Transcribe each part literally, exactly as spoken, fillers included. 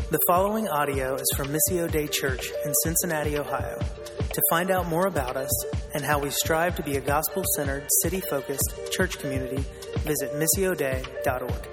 The following audio is from Missio Dei Church in Cincinnati, Ohio. To find out more about us and how we strive to be a gospel-centered, city-focused church community, visit missio dei dot org.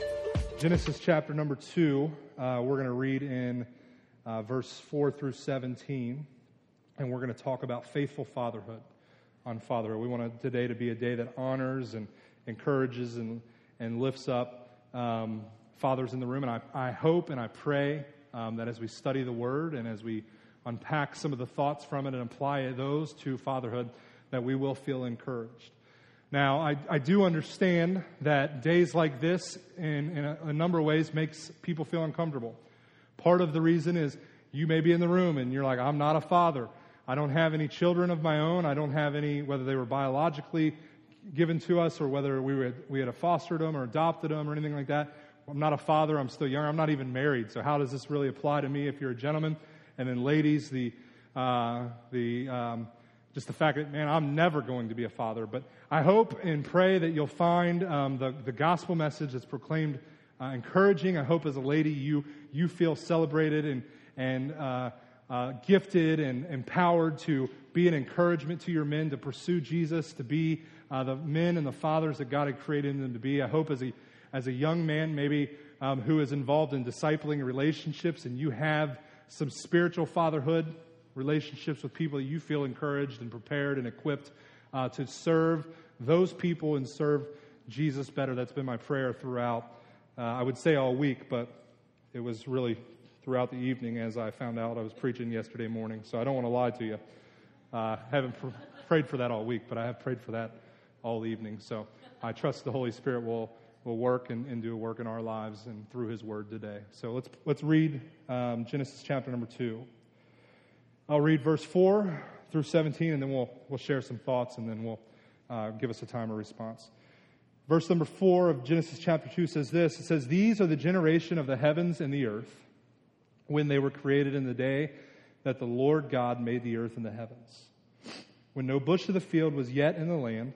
Genesis chapter number two, uh, we're going to read in uh, verse four through seventeen, and we're going to talk about faithful fatherhood on fatherhood. We want today to be a day that honors and encourages and, and lifts up um, fathers in the room. And I, I hope and I pray um, that as we study the Word and as we unpack some of the thoughts from it and apply those to fatherhood, that we will feel encouraged. Now, I, I do understand that days like this, in, in a, a number of ways, makes people feel uncomfortable. Part of the reason is you may be in the room and you're like, I'm not a father. I don't have any children of my own. I don't have any, whether they were biologically given to us or whether we were, we had fostered them or adopted them or anything like that. I'm not a father. I'm still young. I'm not even married. So how does this really apply to me if you're a gentleman? And then ladies, the uh, the um, just the fact that, man, I'm never going to be a father. But I hope and pray that you'll find um, the, the gospel message that's proclaimed uh, encouraging. I hope as a lady you you feel celebrated and, and uh, uh, gifted and empowered to be an encouragement to your men to pursue Jesus, to be uh, the men and the fathers that God had created them to be. I hope as a As a young man, maybe um, who is involved in discipling relationships, and you have some spiritual fatherhood relationships with people that you feel encouraged and prepared and equipped uh, to serve those people and serve Jesus better. That's been my prayer throughout, uh, I would say all week, but it was really throughout the evening as I found out I was preaching yesterday morning. So I don't want to lie to you. I uh, haven't pr- prayed for that all week, but I have prayed for that all evening. So I trust the Holy Spirit will will work and, and do a work in our lives and through His Word today. So let's let's read um, Genesis chapter number two. I'll read verse four through seventeen, and then we'll we'll share some thoughts, and then we'll uh, give us a time of response. Verse number four of Genesis chapter two says this. It says, "These are the generation of the heavens and the earth, when they were created in the day that the Lord God made the earth and the heavens, when no bush of the field was yet in the land,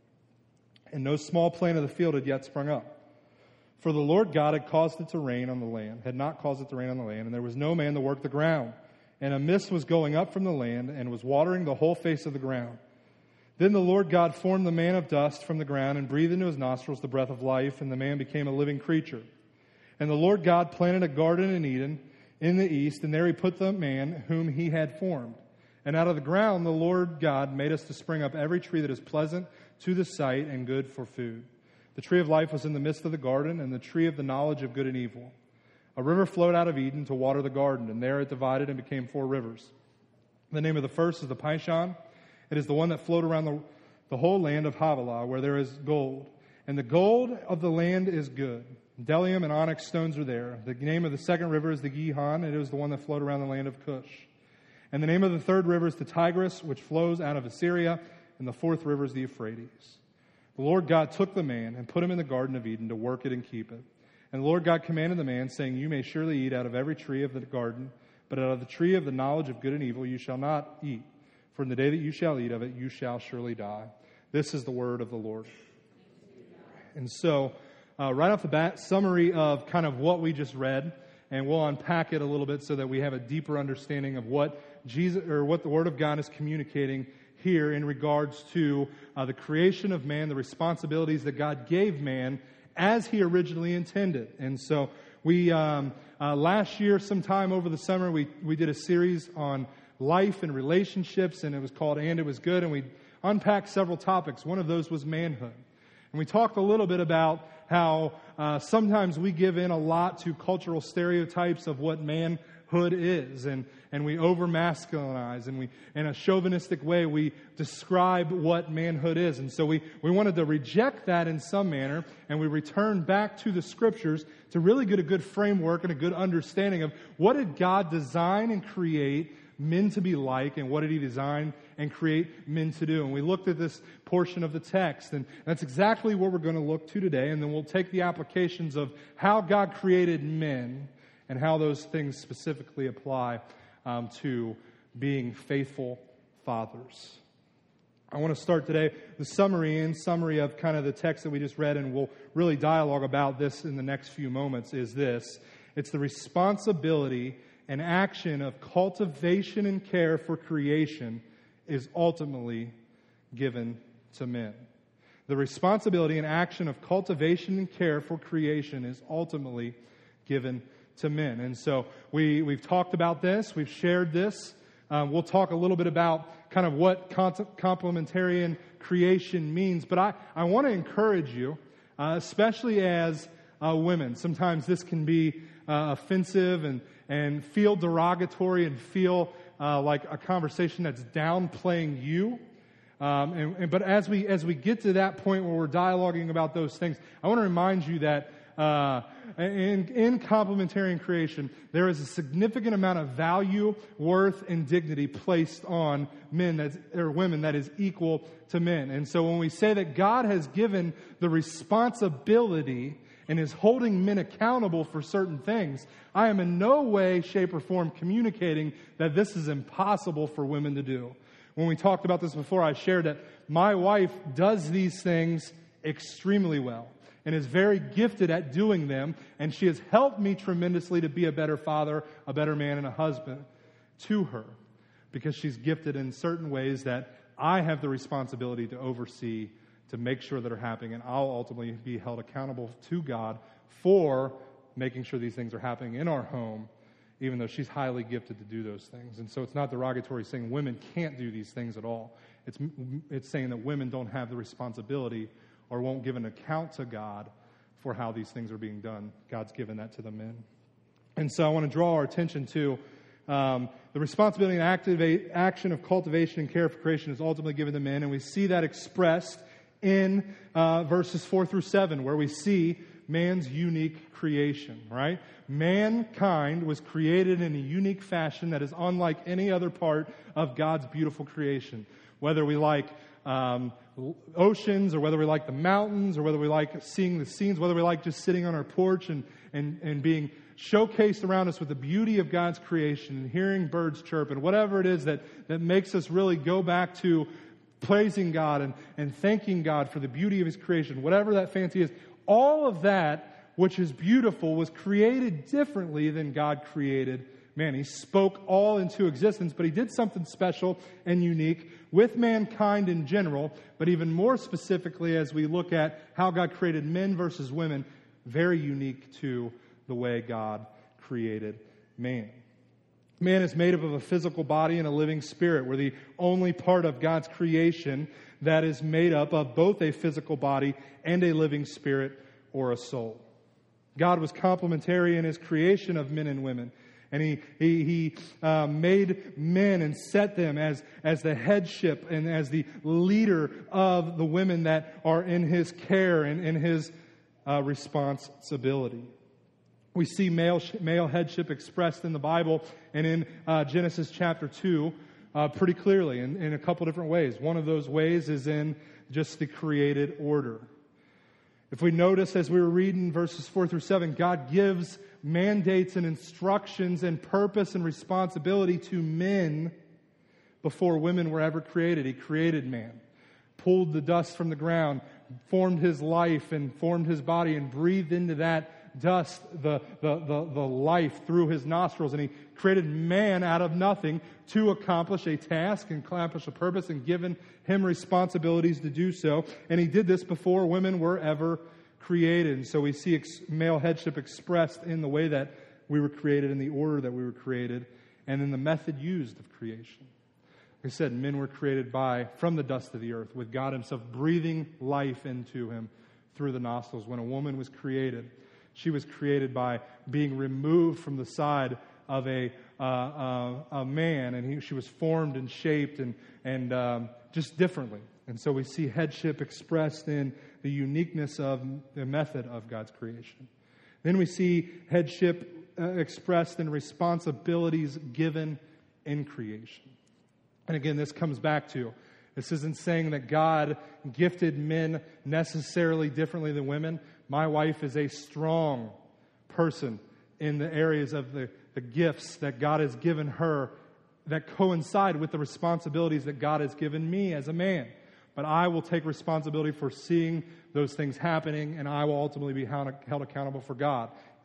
and no small plant of the field had yet sprung up. For the Lord God had caused it to rain on the land, had not caused it to rain on the land, and there was no man to work the ground. And a mist was going up from the land, and was watering the whole face of the ground. Then the Lord God formed the man of dust from the ground, and breathed into his nostrils the breath of life, and the man became a living creature. And the Lord God planted a garden in Eden, in the east, and there He put the man whom He had formed. And out of the ground the Lord God made us to spring up every tree that is pleasant to the sight and good for food. The tree of life was in the midst of the garden, and the tree of the knowledge of good and evil. A river flowed out of Eden to water the garden, and there it divided and became four rivers. The name of the first is the Pishon. It is the one that flowed around the, the whole land of Havilah, where there is gold. And the gold of the land is good. Bdellium and onyx stones are there. The name of the second river is the Gihon. It is the one that flowed around the land of Cush. And the name of the third river is the Tigris, which flows out of Assyria. And the fourth river is the Euphrates. The Lord God took the man and put him in the Garden of Eden to work it and keep it. And the Lord God commanded the man, saying, You may surely eat out of every tree of the garden, but out of the tree of the knowledge of good and evil you shall not eat. For in the day that you shall eat of it, you shall surely die. This is the word of the Lord. And so, uh, right off the bat, summary of kind of what we just read, and we'll unpack it a little bit so that we have a deeper understanding of what Jesus or what the Word of God is communicating here in regards to uh, the creation of man, the responsibilities that God gave man as He originally intended. And so we, um, uh, last year, sometime over the summer, we, we did a series on life and relationships, and it was called And It Was Good, and we unpacked several topics. One of those was manhood. And we talked a little bit about how uh, sometimes we give in a lot to cultural stereotypes of what manhood is, and and we over-masculinize, and we, in a chauvinistic way, we describe what manhood is. And so we, we wanted to reject that in some manner, and we return back to the Scriptures to really get a good framework and a good understanding of what did God design and create men to be like, and what did He design and create men to do. And we looked at this portion of the text, and that's exactly what we're going to look to today, and then we'll take the applications of how God created men and how those things specifically apply Um, to being faithful fathers. I want to start today the summary and summary of kind of the text that we just read, and we'll really dialogue about this in the next few moments, is this, It's the responsibility and action of cultivation and care for creation is ultimately given to men. The responsibility and action of cultivation and care for creation is ultimately given to men. And so we, we've talked about this. We've shared this. Um, we'll talk a little bit about kind of what complementarian creation means. But I, I want to encourage you, uh, especially as uh, women. Sometimes this can be uh, offensive and, and feel derogatory and feel uh, like a conversation that's downplaying you. Um, and, and, but as we as we get to that point where we're dialoguing about those things, I want to remind you that uh, in, in complementarian creation, there is a significant amount of value, worth, and dignity placed on men that's, or women that is equal to men. And so when we say that God has given the responsibility and is holding men accountable for certain things, I am in no way, shape, or form communicating that this is impossible for women to do. When we talked about this before, I shared that my wife does these things extremely well and is very gifted at doing them, and she has helped me tremendously to be a better father, a better man, and a husband to her, because she's gifted in certain ways that I have the responsibility to oversee, to make sure that are happening, and I'll ultimately be held accountable to God for making sure these things are happening in our home, even though she's highly gifted to do those things. And so it's not derogatory saying women can't do these things at all. It's it's saying that women don't have the responsibility or won't give an account to God for how these things are being done. God's given that to the men. And so I want to draw our attention to um, the responsibility and activate, action of cultivation and care for creation is ultimately given to men, and we see that expressed in uh, verses four through seven, where we see man's unique creation, right? Mankind was created in a unique fashion that is unlike any other part of God's beautiful creation. Whether we like um, oceans, or whether we like the mountains, or whether we like seeing the scenes, whether we like just sitting on our porch and, and, and being showcased around us with the beauty of God's creation and hearing birds chirp and whatever it is that, that makes us really go back to praising God and, and thanking God for the beauty of His creation, whatever that fancy is, all of that which is beautiful was created differently than God created man. He spoke all into existence, but He did something special and unique with mankind in general, but even more specifically as we look at how God created men versus women, very unique to the way God created man. Man is made up of a physical body and a living spirit. We're the only part of God's creation that is made up of both a physical body and a living spirit or a soul. God was complementary in His creation of men and women. And He he, he uh, made men and set them as, as the headship and as the leader of the women that are in His care and in His uh, responsibility. We see male male headship expressed in the Bible and in uh, Genesis chapter two uh, pretty clearly in, in a couple different ways. One of those ways is in just the created order. If we notice as we were reading verses four through seven, God gives mandates and instructions and purpose and responsibility to men before women were ever created. He created man, pulled the dust from the ground, formed his life and formed his body and breathed into that dust the, the, the, the life through his nostrils. And He created man out of nothing to accomplish a task and accomplish a purpose and given him responsibilities to do so. And He did this before women were ever created. And so we see ex- male headship expressed in the way that we were created, in the order that we were created, and in the method used of creation. Like I said, men were created by, from the dust of the earth, with God Himself breathing life into him through the nostrils. When a woman was created, she was created by being removed from the side of a uh, uh, a man, and he, she was formed and shaped and and um, just differently. And so we see headship expressed in the uniqueness of the method of God's creation. Then we see headship uh, expressed in responsibilities given in creation. And again, this comes back to, this isn't saying that God gifted men necessarily differently than women. My wife is a strong person in the areas of the, the gifts that God has given her that coincide with the responsibilities that God has given me as a man. But I will take responsibility for seeing those things happening, and I will ultimately be held, held accountable for God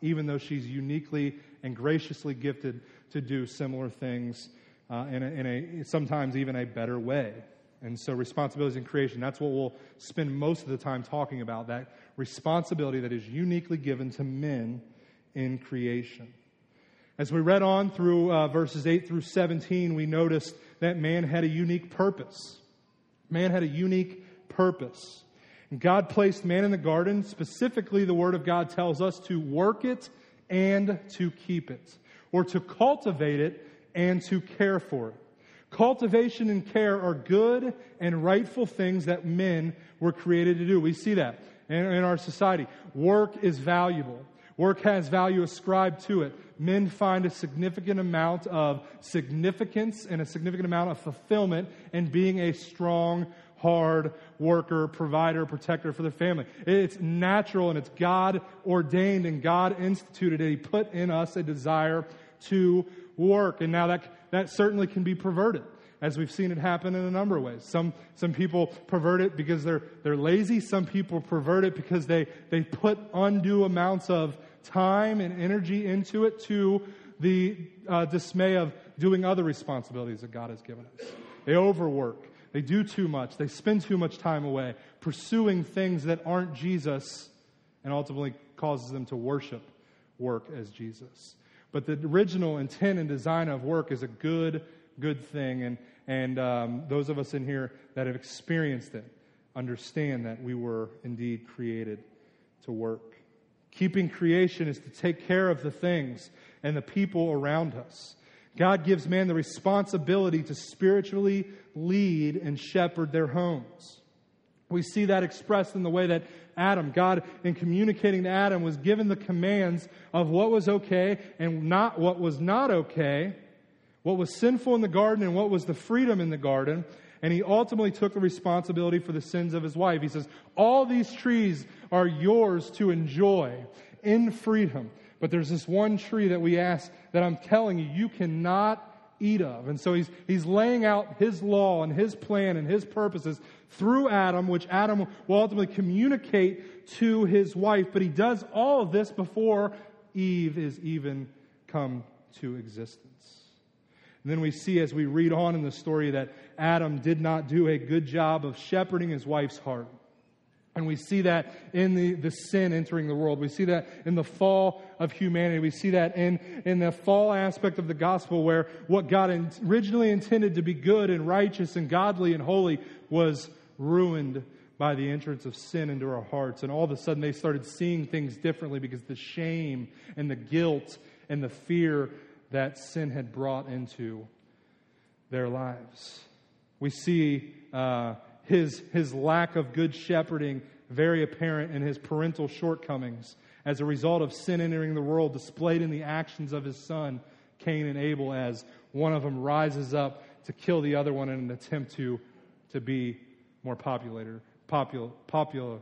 even though she's uniquely and graciously gifted to do similar things uh, in, a, in a sometimes even a better way. And so responsibilities in creation, that's what we'll spend most of the time talking about, that responsibility that is uniquely given to men in creation. As we read on through uh, verses eight through seventeen, we noticed that man had a unique purpose. Man had a unique purpose. And God placed man in the garden. Specifically, the Word of God tells us to work it and to keep it, or to cultivate it and to care for it. Cultivation and care are good and rightful things that men were created to do. We see that in, in our society. Work is valuable. Work has value ascribed to it. Men find a significant amount of significance and a significant amount of fulfillment in being a strong, hard worker, provider, protector for the family. It's natural and it's God ordained and God instituted. And He put in us a desire to work. And now that that certainly can be perverted, as we've seen it happen in a number of ways. Some some people pervert it because they're they're lazy. Some people pervert it because they they put undue amounts of time and energy into it, to the uh, dismay of doing other responsibilities that God has given us. They overwork. They do too much. They spend too much time away pursuing things that aren't Jesus, and ultimately causes them to worship work as Jesus. But the original intent and design of work is a good, good thing. And, and um, those of us in here that have experienced it understand that we were indeed created to work. Keeping creation is to take care of the things and the people around us. God gives man the responsibility to spiritually lead and shepherd their homes. We see that expressed in the way that Adam, God, in communicating to Adam, was given the commands of what was okay and not what was not okay, what was sinful in the garden and what was the freedom in the garden. And He ultimately took the responsibility for the sins of His wife. He says, all these trees are yours to enjoy in freedom. But there's this one tree that we ask, that I'm telling you, you cannot eat of. And so he's he's laying out His law and His plan and His purposes through Adam, which Adam will ultimately communicate to his wife. But He does all of this before Eve is even come to existence. And then we see, as we read on in the story, that Adam did not do a good job of shepherding his wife's heart. And we see that in the, the sin entering the world. We see that in the fall of humanity. We see that in, in the fall aspect of the gospel, where what God in, originally intended to be good and righteous and godly and holy was ruined by the entrance of sin into our hearts. And all of a sudden they started seeing things differently because the shame and the guilt and the fear that sin had brought into their lives. We see uh, his, his lack of good shepherding very apparent in His parental shortcomings as a result of sin entering the world, displayed in the actions of His son, Cain and Abel, as one of them rises up to kill the other one in an attempt to, to be more popular, popular, popular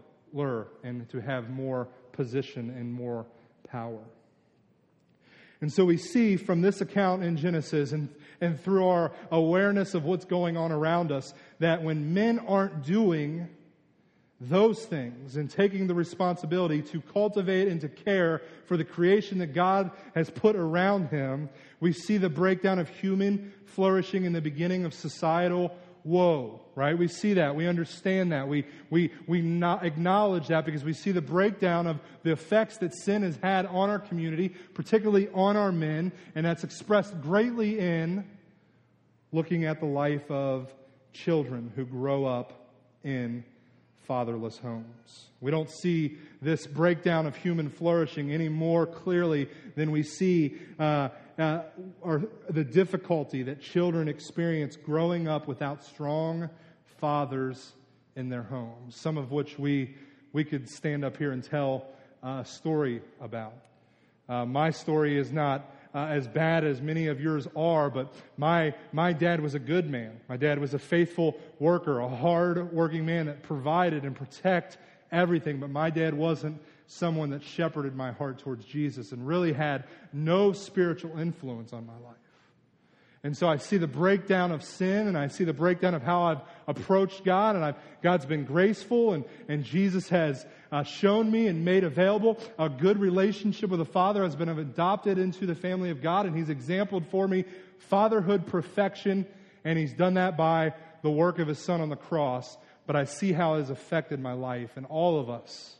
and to have more position and more power. And so we see from this account in Genesis and, and through our awareness of what's going on around us, that when men aren't doing those things and taking the responsibility to cultivate and to care for the creation that God has put around him, we see the breakdown of human flourishing in the beginning of societal woe, right? We see that. We understand that. We we we not acknowledge that because we see the breakdown of the effects that sin has had on our community, particularly on our men, and that's expressed greatly in looking at the life of children who grow up in fatherless homes. We don't see this breakdown of human flourishing any more clearly than we see uh, uh, or the difficulty that children experience growing up without strong fathers in their homes, some of which we we could stand up here and tell a story about. Uh, my story is not Uh, as bad as many of yours are, but my my dad was a good man. My dad was a faithful worker, a hard-working man that provided and protected everything. But my dad wasn't someone that shepherded my heart towards Jesus and really had no spiritual influence on my life. And so I see the breakdown of sin, and I see the breakdown of how I've approached God, and I've, God's been graceful, and, and Jesus has uh, shown me and made available a good relationship with the Father. Has been adopted into the family of God, and He's exampled for me fatherhood perfection, and He's done that by the work of His Son on the cross. But I see how it has affected my life, and all of us,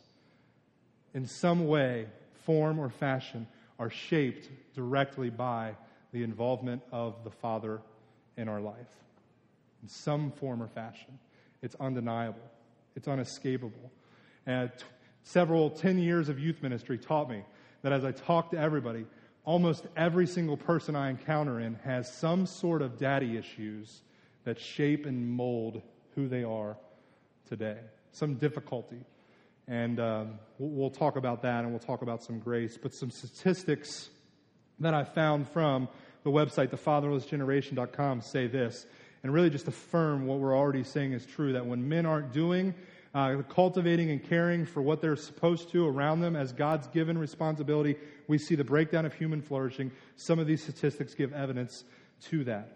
in some way, form or fashion, are shaped directly by the involvement of the Father in our life. In some form or fashion. It's undeniable. It's unescapable. And t- several, ten years of youth ministry taught me that as I talk to everybody, almost every single person I encounter in has some sort of daddy issues that shape and mold who they are today. Some difficulty. And um, we'll, we'll talk about that, and we'll talk about some grace. But some statistics that I found from the website, the fatherless generation dot com, say this, and really just affirm what we're already saying is true, that when men aren't doing, uh, cultivating and caring for what they're supposed to around them as God's given responsibility, we see the breakdown of human flourishing. Some of these statistics give evidence to that.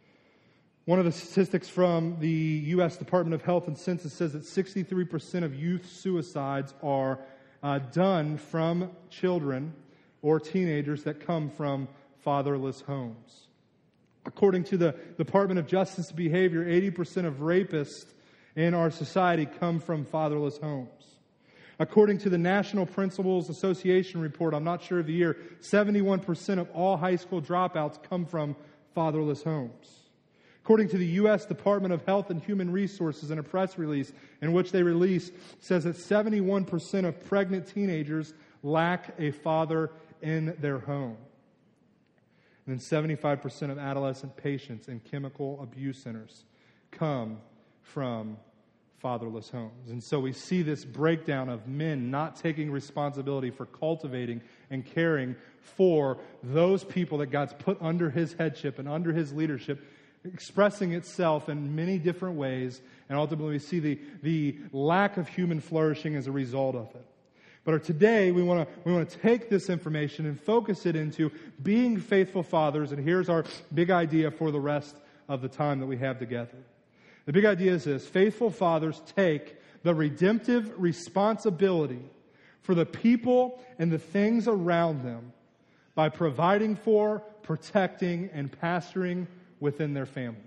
One of the statistics from the U S Department of Health and Census says that sixty-three percent of youth suicides are uh, done from children or teenagers that come from fatherless homes. According to the Department of Justice and Behavior, eighty percent of rapists in our society come from fatherless homes. According to the National Principals Association report, I'm not sure of the year, seventy-one percent of all high school dropouts come from fatherless homes. According to the U S Department of Health and Human Resources, in a press release in which they release, says that seventy-one percent of pregnant teenagers lack a father in their home. And then seventy-five percent of adolescent patients in chemical abuse centers come from fatherless homes. And so we see this breakdown of men not taking responsibility for cultivating and caring for those people that God's put under His headship and under His leadership, expressing itself in many different ways. And ultimately we see the, the lack of human flourishing as a result of it. But today, we want to we want to take this information and focus it into being faithful fathers. And here's our big idea for the rest of the time that we have together. The big idea is this: faithful fathers take the redemptive responsibility for the people and the things around them by providing for, protecting, and pastoring within their families.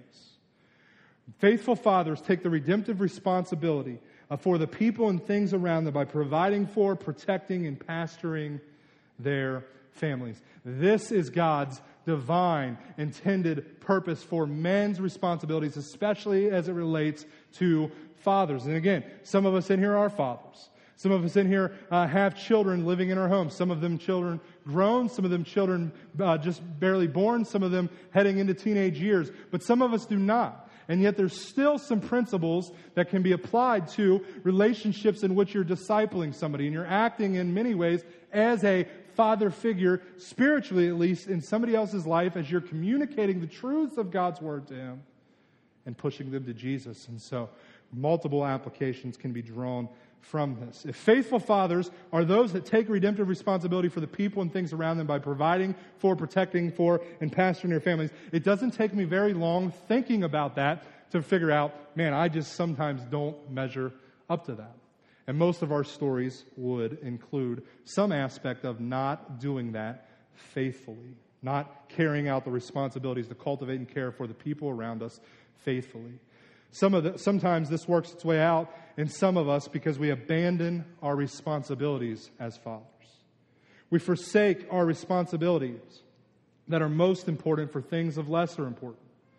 Faithful fathers take the redemptive responsibility for the people and things around them by providing for, protecting, and pastoring their families. This is God's divine, intended purpose for men's responsibilities, especially as it relates to fathers. And again, some of us in here are fathers. Some of us in here uh, have children living in our homes. Some of them children grown, some of them children uh, just barely born, some of them heading into teenage years. But some of us do not. And yet there's still some principles that can be applied to relationships in which you're discipling somebody. And you're acting in many ways as a father figure, spiritually at least, in somebody else's life as you're communicating the truths of God's Word to him and pushing them to Jesus. And so multiple applications can be drawn from this. If faithful fathers are those that take redemptive responsibility for the people and things around them by providing for, protecting for, and pastoring their families, it doesn't take me very long thinking about that to figure out, man, I just sometimes don't measure up to that. And most of our stories would include some aspect of not doing that faithfully, not carrying out the responsibilities to cultivate and care for the people around us faithfully. Some of the, sometimes this works its way out in some of us because we abandon our responsibilities as fathers. We forsake our responsibilities that are most important for things of lesser importance.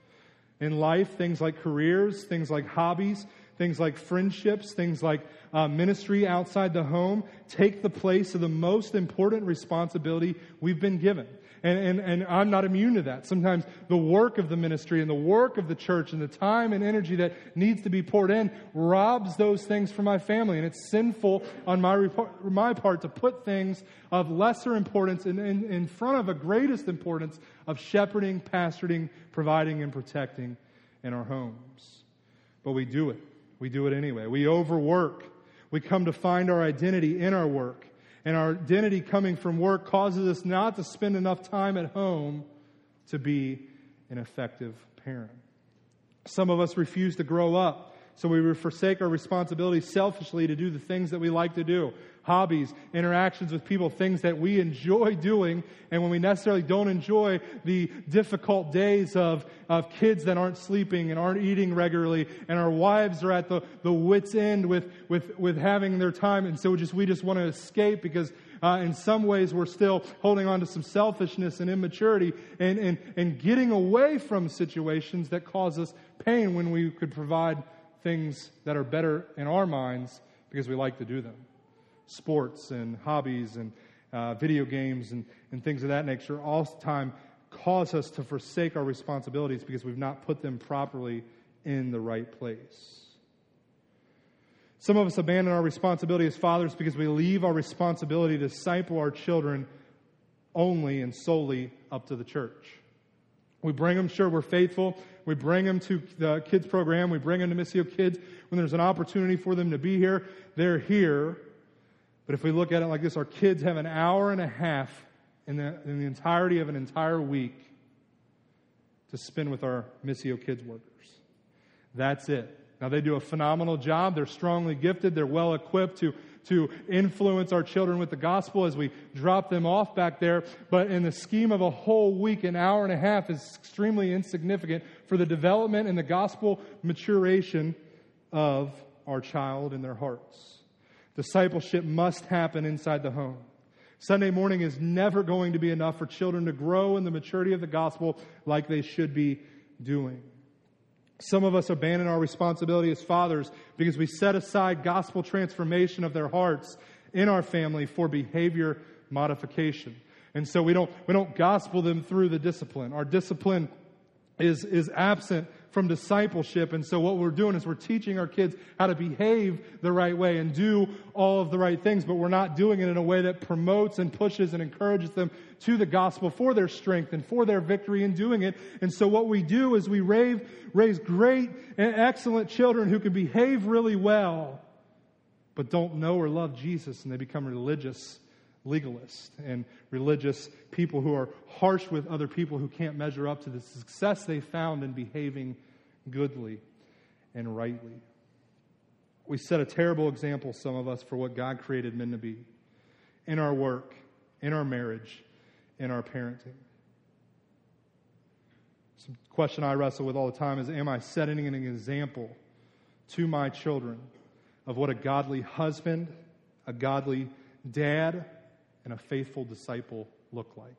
In life, things like careers, things like hobbies, things like friendships, things like uh, ministry outside the home take the place of the most important responsibility we've been given. And, and, and I'm not immune to that. Sometimes the work of the ministry and the work of the church and the time and energy that needs to be poured in robs those things from my family. And it's sinful on my, report, my part to put things of lesser importance in, in, in front of a greatest importance of shepherding, pastoring, providing, and protecting in our homes. But we do it. We do it anyway. We overwork. We come to find our identity in our work. And our identity coming from work causes us not to spend enough time at home to be an effective parent. Some of us refuse to grow up, so we forsake our responsibility selfishly to do the things that we like to do. Hobbies, interactions with people, things that we enjoy doing, and when we necessarily don't enjoy the difficult days of, of kids that aren't sleeping and aren't eating regularly, and our wives are at the, the wit's end with, with, with having their time, and so just we just want to escape because uh, in some ways we're still holding on to some selfishness and immaturity and, and, and getting away from situations that cause us pain when we could provide things that are better in our minds because we like to do them. Sports and hobbies and uh, video games and, and things of that nature all the time cause us to forsake our responsibilities because we've not put them properly in the right place. Some of us abandon our responsibility as fathers because we leave our responsibility to disciple our children only and solely up to the church. We bring them, sure, we're faithful. We bring them to the kids program. We bring them to Missio Kids. When there's an opportunity for them to be here, they're here. But if we look at it like this, our kids have an hour and a half in the, in the entirety of an entire week to spend with our Missio Kids workers. That's it. Now, they do a phenomenal job. They're strongly gifted. They're well equipped to, to influence our children with the gospel as we drop them off back there. But in the scheme of a whole week, an hour and a half is extremely insignificant for the development and the gospel maturation of our child in their hearts. Discipleship must happen inside the home. Sunday morning is never going to be enough for children to grow in the maturity of the gospel like they should be doing. Some of us abandon our responsibility as fathers because we set aside gospel transformation of their hearts in our family for behavior modification. And so we don't we don't gospel them through the discipline. Our discipline is, is absent from discipleship. And so what we're doing is we're teaching our kids how to behave the right way and do all of the right things, but we're not doing it in a way that promotes and pushes and encourages them to the gospel for their strength and for their victory in doing it. And so what we do is we raise, raise great and excellent children who can behave really well, but don't know or love Jesus, and they become religious legalists and religious people who are harsh with other people who can't measure up to the success they found in behaving goodly and rightly. We set a terrible example, some of us, for what God created men to be in our work, in our marriage, in our parenting. Some question I wrestle with all the time is, am I setting an example to my children of what a godly husband, a godly dad, and a faithful disciple look like?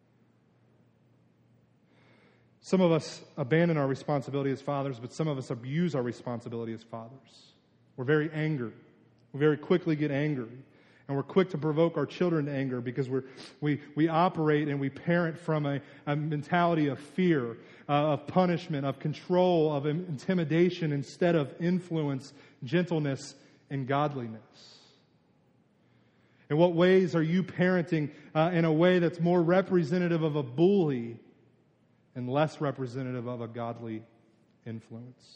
Some of us abandon our responsibility as fathers, but some of us abuse our responsibility as fathers. We're very angry. We very quickly get angry. And we're quick to provoke our children to anger because we're, we we operate and we parent from a, a mentality of fear, uh, of punishment, of control, of intimidation instead of influence, gentleness, and godliness. In what ways are you parenting uh, in a way that's more representative of a bully and less representative of a godly influence?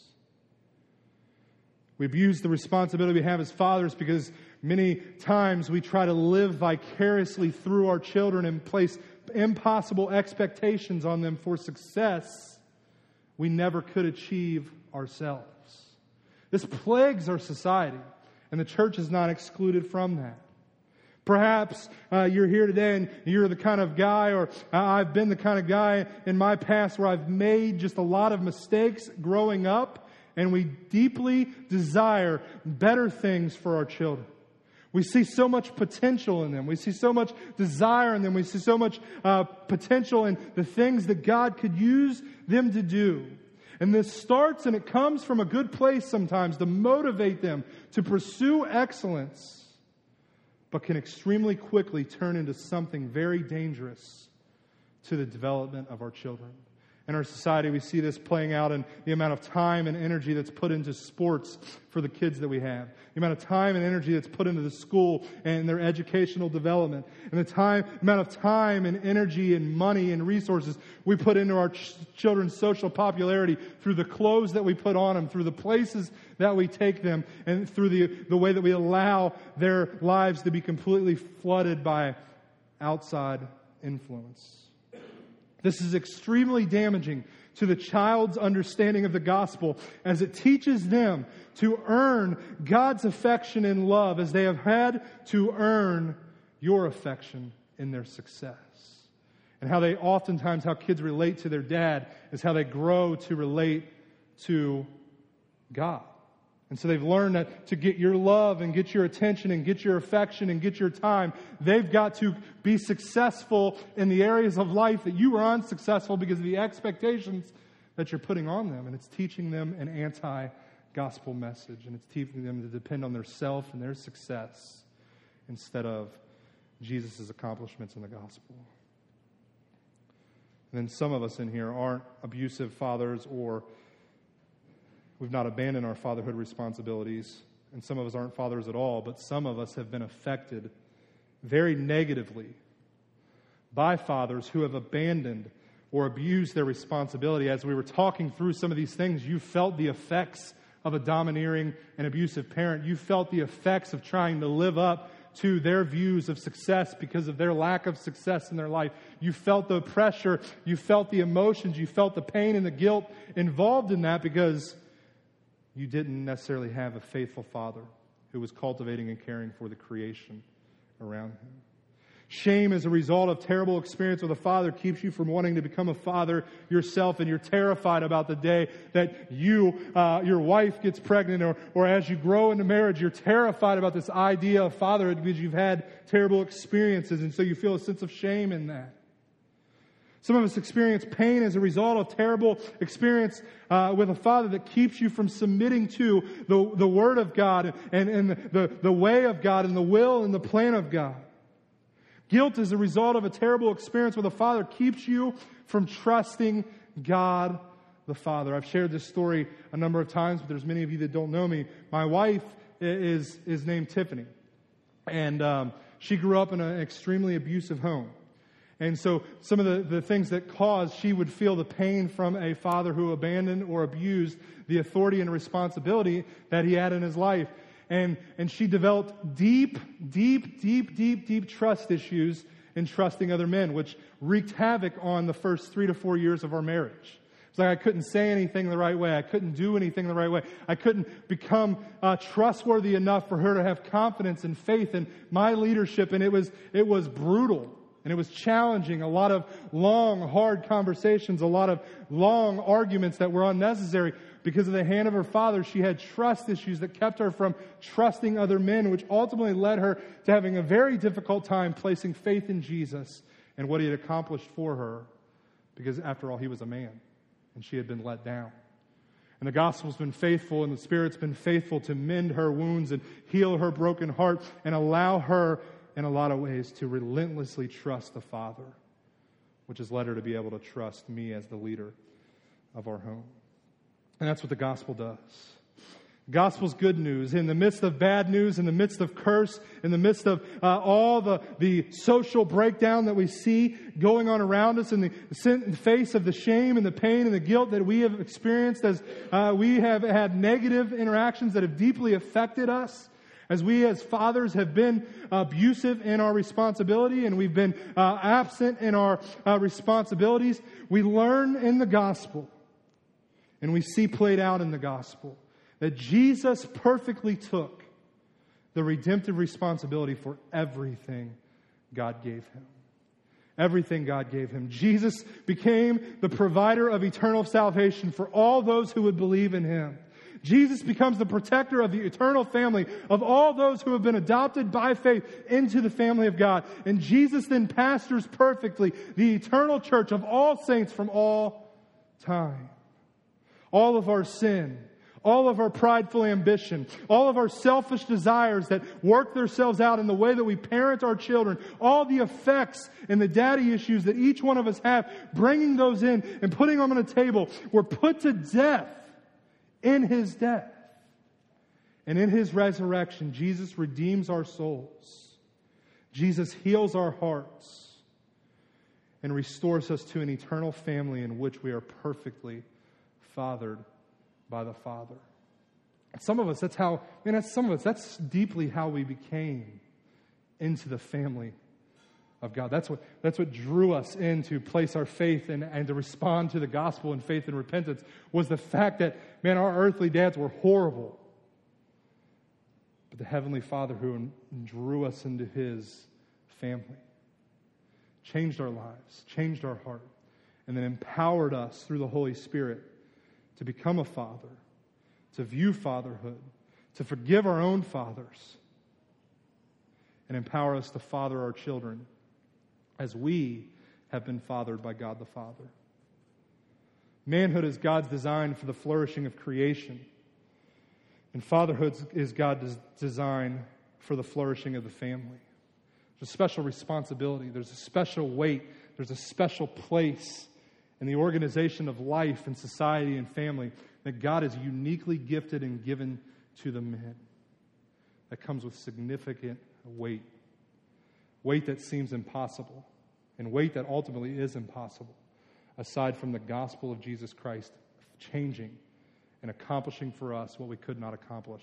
We abuse the responsibility we have as fathers because many times we try to live vicariously through our children and place impossible expectations on them for success we never could achieve ourselves. This plagues our society, and the church is not excluded from that. Perhaps uh, you're here today and you're the kind of guy, or uh, I've been the kind of guy in my past where I've made just a lot of mistakes growing up, and we deeply desire better things for our children. We see so much potential in them. We see so much desire in them. We see so much uh, potential in the things that God could use them to do. And this starts and it comes from a good place sometimes to motivate them to pursue excellence, but can extremely quickly turn into something very dangerous to the development of our children. In our society, we see this playing out in the amount of time and energy that's put into sports for the kids that we have. The amount of time and energy that's put into the school and their educational development. And the time, amount of time and energy and money and resources we put into our ch- children's social popularity through the clothes that we put on them, through the places that we take them, and through the, the way that we allow their lives to be completely flooded by outside influence. This is extremely damaging to the child's understanding of the gospel, as it teaches them to earn God's affection and love as they have had to earn your affection in their success. And how they oftentimes, how kids relate to their dad is how they grow to relate to God. And so they've learned that to get your love and get your attention and get your affection and get your time, they've got to be successful in the areas of life that you are unsuccessful because of the expectations that you're putting on them. And it's teaching them an anti-gospel message. And it's teaching them to depend on their self and their success instead of Jesus' accomplishments in the gospel. And then some of us in here aren't abusive fathers, or we've not abandoned our fatherhood responsibilities. And some of us aren't fathers at all, but some of us have been affected very negatively by fathers who have abandoned or abused their responsibility. As we were talking through some of these things, you felt the effects of a domineering and abusive parent. You felt the effects of trying to live up to their views of success because of their lack of success in their life. You felt the pressure, you felt the emotions, you felt the pain and the guilt involved in that because you didn't necessarily have a faithful father who was cultivating and caring for the creation around him. Shame as a result of terrible experience with a father keeps you from wanting to become a father yourself, and you're terrified about the day that you, uh, your wife gets pregnant, or, or as you grow into marriage, you're terrified about this idea of fatherhood because you've had terrible experiences, and so you feel a sense of shame in that. Some of us experience pain as a result of terrible experience uh, with a father that keeps you from submitting to the, the Word of God and, and the, the way of God and the will and the plan of God. Guilt as a result of a terrible experience with a father keeps you from trusting God the Father. I've shared this story a number of times, but there's many of you that don't know me. My wife is, is named Tiffany, and um, she grew up in an extremely abusive home. And so some of the, the things that caused she would feel the pain from a father who abandoned or abused the authority and responsibility that he had in his life. And, and she developed deep, deep, deep, deep, deep trust issues in trusting other men, which wreaked havoc on the first three to four years of our marriage. It's like I couldn't say anything the right way. I couldn't do anything the right way. I couldn't become uh, trustworthy enough for her to have confidence and faith in my leadership. And it was, it was brutal. And it was challenging. A lot of long, hard conversations, a lot of long arguments that were unnecessary. Because of the hand of her father, she had trust issues that kept her from trusting other men, which ultimately led her to having a very difficult time placing faith in Jesus and what he had accomplished for her. Because after all, he was a man, and she had been let down. And the gospel's been faithful, and the Spirit's been faithful to mend her wounds and heal her broken heart and allow her, in a lot of ways, to relentlessly trust the Father, which has led her to be able to trust me as the leader of our home. And that's what the gospel does. Gospel's good news. In the midst of bad news, in the midst of curse, in the midst of uh, all the, the social breakdown that we see going on around us, in the, in the face of the shame and the pain and the guilt that we have experienced as uh, we have had negative interactions that have deeply affected us, as we as fathers have been abusive in our responsibility and we've been uh, absent in our uh, responsibilities, we learn in the gospel, and we see played out in the gospel, that Jesus perfectly took the redemptive responsibility for everything God gave him. Everything God gave him. Jesus became the provider of eternal salvation for all those who would believe in him. Jesus becomes the protector of the eternal family of all those who have been adopted by faith into the family of God. And Jesus then pastors perfectly the eternal church of all saints from all time. All of our sin, all of our prideful ambition, all of our selfish desires that work themselves out in the way that we parent our children, all the effects and the daddy issues that each one of us have, bringing those in and putting them on a table, were put to death in his death. And in his resurrection, Jesus redeems our souls. Jesus heals our hearts and restores us to an eternal family in which we are perfectly fathered by the Father. And some of us, that's how, man, that's some of us, that's deeply how we became into the family of God. That's what, that's what drew us in to place our faith in, and to respond to the gospel in faith and repentance, was the fact that, man, our earthly dads were horrible. But the Heavenly Father who drew us into His family changed our lives, changed our heart, and then empowered us through the Holy Spirit to become a father, to view fatherhood, to forgive our own fathers, and empower us to father our children as we have been fathered by God the Father. Manhood is God's design for the flourishing of creation, and fatherhood is God's design for the flourishing of the family. There's a special responsibility. There's a special weight. There's a special place in the organization of life and society and family that God has uniquely gifted and given to the men. That comes with significant weight. Weight that seems impossible, and weight that ultimately is impossible, aside from the gospel of Jesus Christ changing and accomplishing for us what we could not accomplish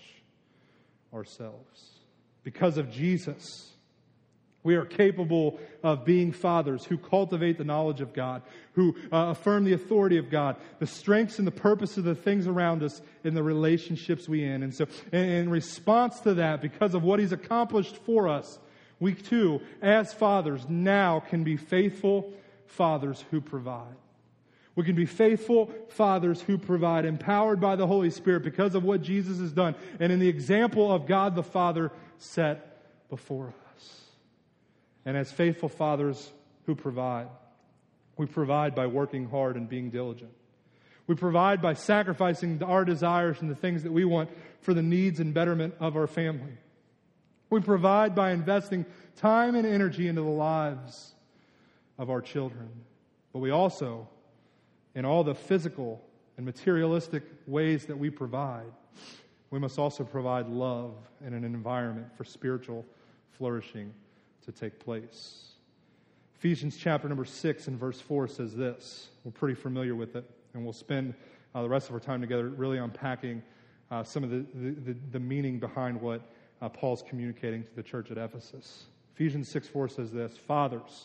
ourselves. Because of Jesus, we are capable of being fathers who cultivate the knowledge of God, who uh, affirm the authority of God, the strengths and the purpose of the things around us in the relationships we in. And so in, in response to that, because of what He's accomplished for us, we too, as fathers, now can be faithful fathers who provide. We can be faithful fathers who provide, empowered by the Holy Spirit because of what Jesus has done, and in the example of God the Father set before us. And as faithful fathers who provide, we provide by working hard and being diligent. We provide by sacrificing our desires and the things that we want for the needs and betterment of our family. We provide by investing time and energy into the lives of our children. But we also, in all the physical and materialistic ways that we provide, we must also provide love and an environment for spiritual flourishing to take place. Ephesians chapter number six and verse four says this. We're pretty familiar with it, and we'll spend uh, the rest of our time together really unpacking uh, some of the, the, the meaning behind what uh, Paul's communicating to the church at Ephesus. Ephesians six four says this, "Fathers,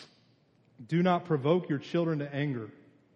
do not provoke your children to anger,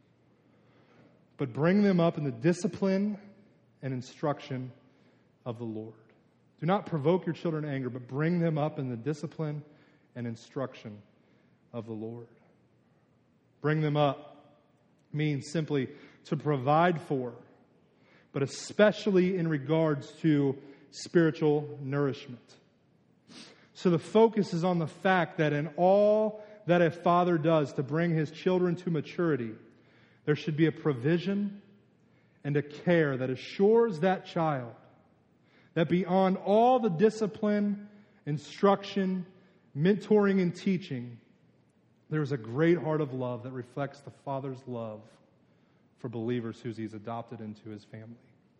but bring them up in the discipline and instruction of the Lord." Do not provoke your children to anger, but bring them up in the discipline and instruction of the Lord. Bring them up means simply to provide for, but especially in regards to spiritual nourishment. So the focus is on the fact that in all that a father does to bring his children to maturity, there should be a provision and a care that assures that child that beyond all the discipline, instruction, mentoring, and teaching, there is a great heart of love that reflects the Father's love for believers who He's adopted into His family.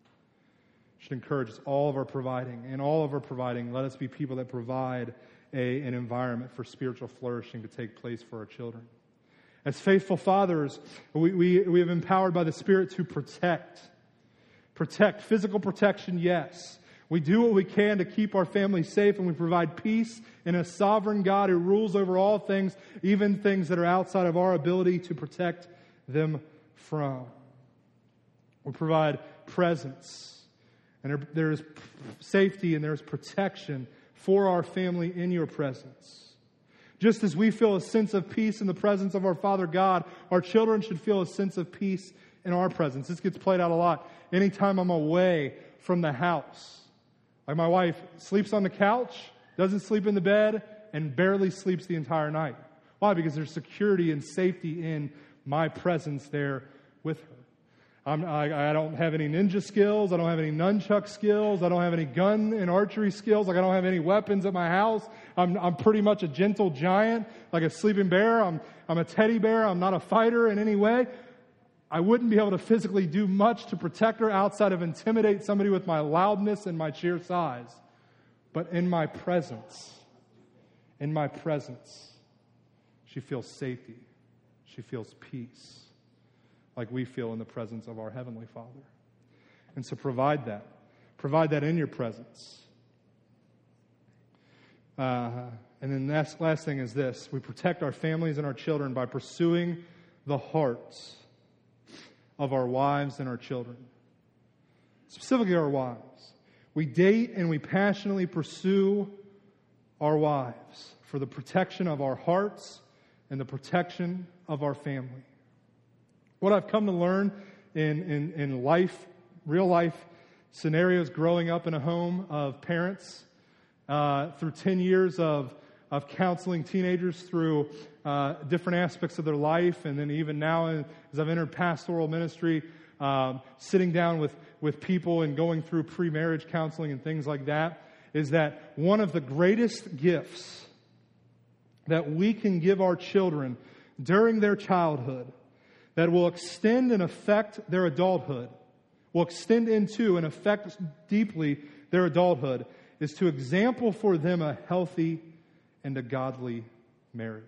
It should encourage us all of our providing. In all of our providing, let us be people that provide a, an environment for spiritual flourishing to take place for our children. As faithful fathers, we, we, we have empowered by the Spirit to protect. Protect. Physical protection, yes. We do what we can to keep our family safe, and we provide peace in a sovereign God who rules over all things, even things that are outside of our ability to protect them from. We provide presence, and there, there is safety and there is protection for our family in your presence. Just as we feel a sense of peace in the presence of our Father God, our children should feel a sense of peace in our presence. This gets played out a lot. Anytime I'm away from the house, like my wife sleeps on the couch, doesn't sleep in the bed, and barely sleeps the entire night. Why? Because there's security and safety in my presence there with her. I'm, I, I don't have any ninja skills. I don't have any nunchuck skills. I don't have any gun and archery skills. Like I don't have any weapons at my house. I'm, I'm pretty much a gentle giant, like a sleeping bear. I'm, I'm a teddy bear. I'm not a fighter in any way. I wouldn't be able to physically do much to protect her outside of intimidate somebody with my loudness and my sheer size. But in my presence, in my presence, she feels safety. She feels peace, like we feel in the presence of our Heavenly Father. And so provide that. Provide that in your presence. Uh, And then the last, last thing is this. We protect our families and our children by pursuing the hearts of our wives and our children. Specifically our wives. We date and we passionately pursue our wives for the protection of our hearts and the protection of our family. What I've come to learn in, in, in life, real life scenarios growing up in a home of parents, uh, through ten years of, of counseling teenagers through uh, different aspects of their life, and then even now as I've entered pastoral ministry, um, sitting down with, with people and going through pre-marriage counseling and things like that, is that one of the greatest gifts that we can give our children during their childhood that will extend and affect their adulthood, will extend into and affect deeply their adulthood, is to example for them a healthy and a godly marriage.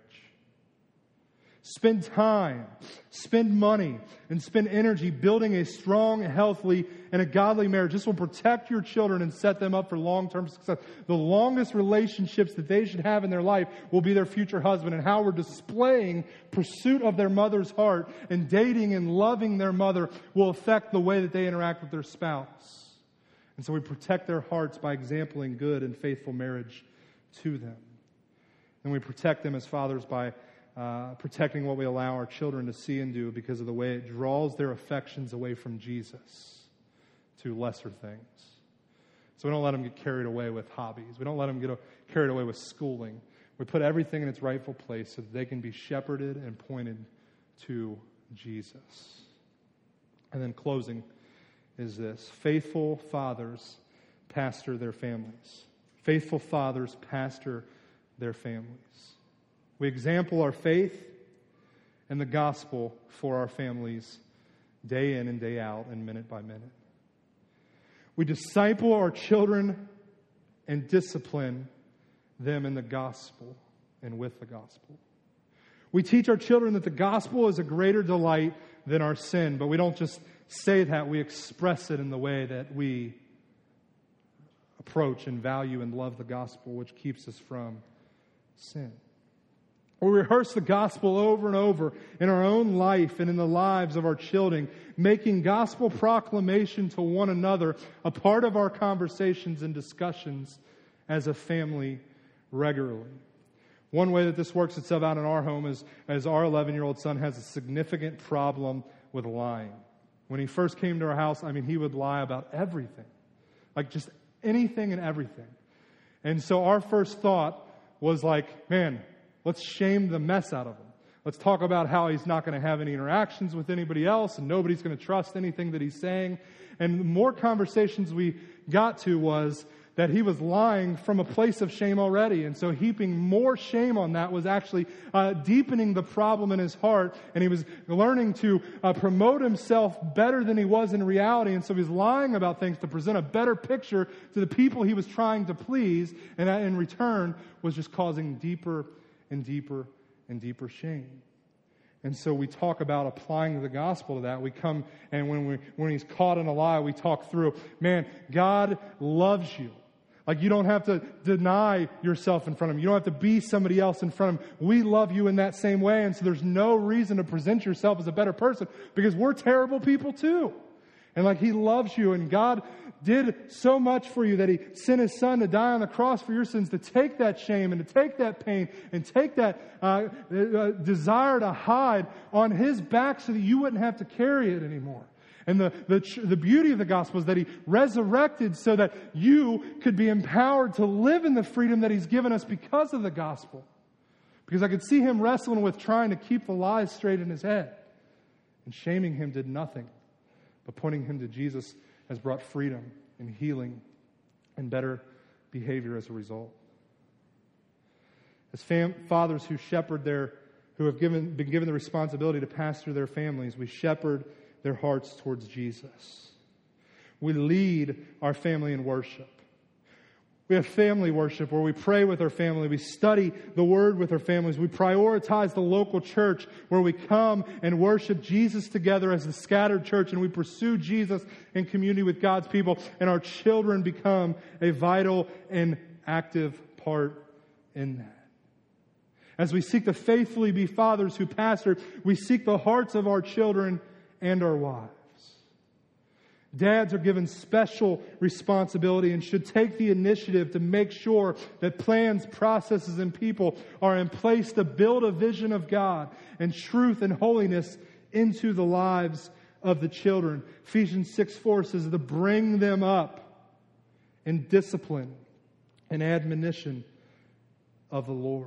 Spend time, spend money, and spend energy building a strong, healthy, and a godly marriage. This will protect your children and set them up for long-term success. The longest relationships that they should have in their life will be their future husband, and how we're displaying pursuit of their mother's heart and dating and loving their mother will affect the way that they interact with their spouse. And so we protect their hearts by exempling good and faithful marriage to them. And we protect them as fathers by Uh, protecting what we allow our children to see and do because of the way it draws their affections away from Jesus to lesser things. So we don't let them get carried away with hobbies. We don't let them get carried away with schooling. We put everything in its rightful place so that they can be shepherded and pointed to Jesus. And then closing is this. Faithful fathers pastor their families. Faithful fathers pastor their families. We example our faith and the gospel for our families day in and day out and minute by minute. We disciple our children and discipline them in the gospel and with the gospel. We teach our children that the gospel is a greater delight than our sin, but we don't just say that, we express it in the way that we approach and value and love the gospel, which keeps us from sin. We rehearse the gospel over and over in our own life and in the lives of our children, making gospel proclamation to one another a part of our conversations and discussions as a family regularly. One way that this works itself out in our home is as our eleven-year-old son has a significant problem with lying. When he first came to our house, I mean, he would lie about everything. Like just anything and everything. And so our first thought was like, man, let's shame the mess out of him. Let's talk about how he's not going to have any interactions with anybody else and nobody's going to trust anything that he's saying. And the more conversations we got to was that he was lying from a place of shame already. And so heaping more shame on that was actually uh, deepening the problem in his heart. And he was learning to uh, promote himself better than he was in reality. And so he was lying about things to present a better picture to the people he was trying to please. And that in return was just causing deeper and deeper and deeper shame. And so we talk about applying the gospel to that. We come and when we when he's caught in a lie, we talk through, man, God loves you. Like you don't have to deny yourself in front of him. You don't have to be somebody else in front of him. We love you in that same way. And so there's no reason to present yourself as a better person because we're terrible people too. And like he loves you and God did so much for you that he sent his son to die on the cross for your sins, to take that shame and to take that pain and take that uh, uh, desire to hide on his back so that you wouldn't have to carry it anymore. And the, the, the beauty of the gospel is that he resurrected so that you could be empowered to live in the freedom that he's given us because of the gospel. Because I could see him wrestling with trying to keep the lies straight in his head. And shaming him did nothing. But pointing him to Jesus has brought freedom and healing and better behavior as a result. As fam- fathers who shepherd their, who have given, been given the responsibility to pastor their families, we shepherd their hearts towards Jesus. We lead our family in worship. We have family worship where we pray with our family. We study the Word with our families. We prioritize the local church where we come and worship Jesus together as the scattered church, and we pursue Jesus in community with God's people, and our children become a vital and active part in that. As we seek to faithfully be fathers who pastor, we seek the hearts of our children and our wives. Dads are given special responsibility and should take the initiative to make sure that plans, processes, and people are in place to build a vision of God and truth and holiness into the lives of the children. Ephesians six four says to bring them up in discipline and admonition of the Lord.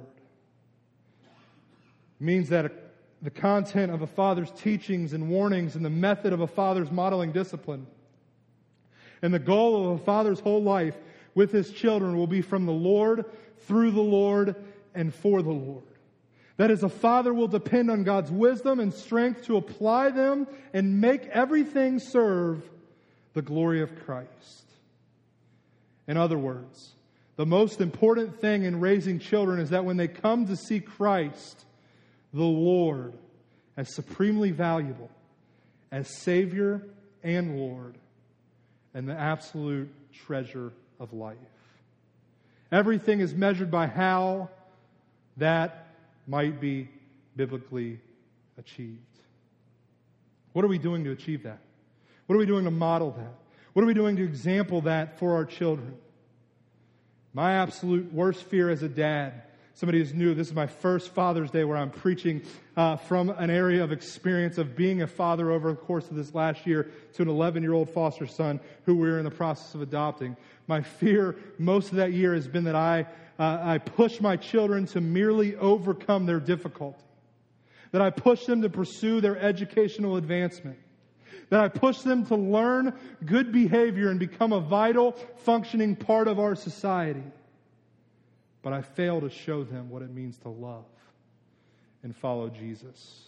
It means that the content of a father's teachings and warnings and the method of a father's modeling discipline and the goal of a father's whole life with his children will be from the Lord, through the Lord, and for the Lord. That is, a father will depend on God's wisdom and strength to apply them and make everything serve the glory of Christ. In other words, the most important thing in raising children is that when they come to see Christ, the Lord, as supremely valuable, as Savior and Lord, and the absolute treasure of life. Everything is measured by how that might be biblically achieved. What are we doing to achieve that? What are we doing to model that? What are we doing to example that for our children? My absolute worst fear as a dad, somebody who's new, this is my first Father's Day where I'm preaching uh, from an area of experience of being a father over the course of this last year to an eleven-year-old foster son who we're in the process of adopting. My fear most of that year has been that I, uh, I push my children to merely overcome their difficulty. That I push them to pursue their educational advancement. That I push them to learn good behavior and become a vital, functioning part of our society. But I fail to show them what it means to love and follow Jesus.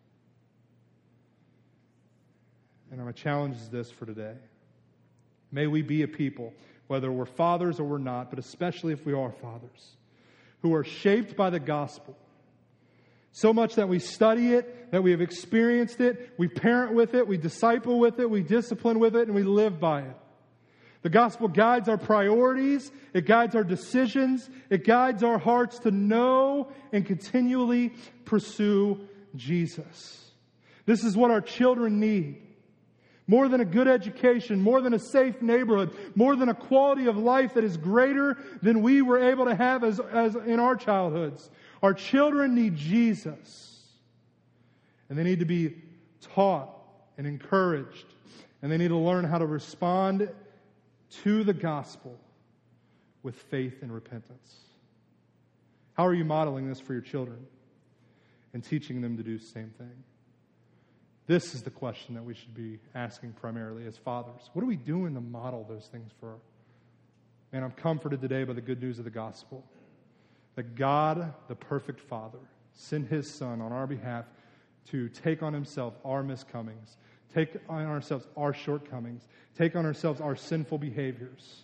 And my challenge is this for today. May we be a people, whether we're fathers or we're not, but especially if we are fathers, who are shaped by the gospel. So much that we study it, that we have experienced it, we parent with it, we disciple with it, we discipline with it, and we live by it. The gospel guides our priorities, it guides our decisions, it guides our hearts to know and continually pursue Jesus. This is what our children need. More than a good education, more than a safe neighborhood, more than a quality of life that is greater than we were able to have as, as in our childhoods. Our children need Jesus. And they need to be taught and encouraged. And they need to learn how to respond to the gospel with faith and repentance. How are you modeling this for your children and teaching them to do the same thing? This is the question that we should be asking primarily as fathers. What are we doing to model those things for? And I'm comforted today by the good news of the gospel. That God, the perfect Father, sent His Son on our behalf to take on Himself our miscomings, take on ourselves our shortcomings, take on ourselves our sinful behaviors,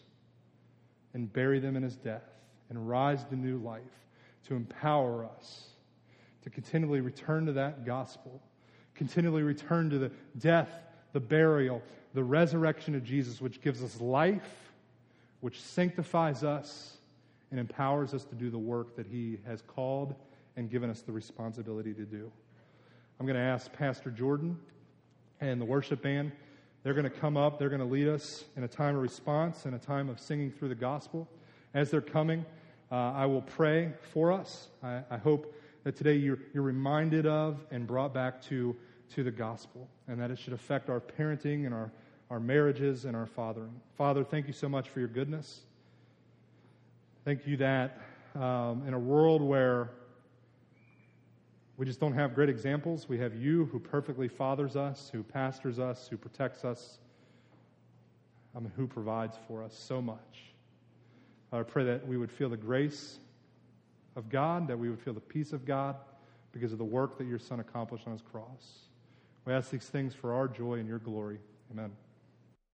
and bury them in His death, and rise to new life, to empower us to continually return to that gospel, continually return to the death, the burial, the resurrection of Jesus, which gives us life, which sanctifies us, and empowers us to do the work that He has called and given us the responsibility to do. I'm going to ask Pastor Jordan and the worship band. They're going to come up. They're going to lead us in a time of response and a time of singing through the gospel. As they're coming, uh, I will pray for us. I, I hope that today you're, you're reminded of and brought back to, to the gospel, and that it should affect our parenting and our, our marriages and our fathering. Father, thank you so much for your goodness. Thank you that um, in a world where we just don't have great examples, we have you who perfectly fathers us, who pastors us, who protects us, I mean, who provides for us so much. I pray that we would feel the grace of God, that we would feel the peace of God because of the work that your Son accomplished on His cross. We ask these things for our joy and your glory. Amen.